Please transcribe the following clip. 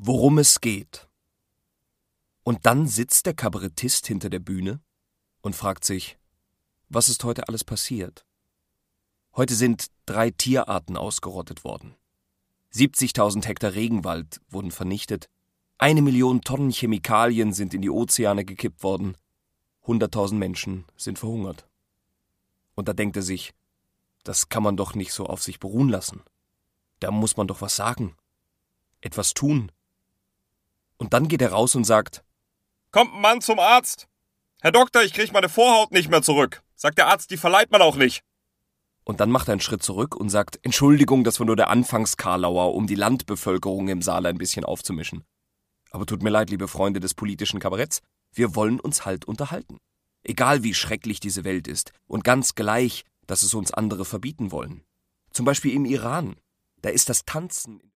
Worum es geht. Und dann sitzt der Kabarettist hinter der Bühne und fragt sich, was ist heute alles passiert? Heute sind 3 Tierarten ausgerottet worden. 70.000 Hektar Regenwald wurden vernichtet, 1 Million Tonnen Chemikalien sind in die Ozeane gekippt worden, 100.000 Menschen sind verhungert. Und da denkt er sich, das kann man doch nicht so auf sich beruhen lassen. Da muss man doch was sagen, etwas tun. Und dann geht er raus und sagt, kommt ein Mann zum Arzt. Herr Doktor, ich krieg meine Vorhaut nicht mehr zurück. Sagt der Arzt, die verleiht man auch nicht. Und dann macht er einen Schritt zurück und sagt, Entschuldigung, das war nur der Anfangs-Karlauer, um die Landbevölkerung im Saal ein bisschen aufzumischen. Aber tut mir leid, liebe Freunde des politischen Kabaretts, wir wollen uns halt unterhalten. Egal wie schrecklich diese Welt ist und ganz gleich, dass es uns andere verbieten wollen. Zum Beispiel im Iran, da ist das Tanzen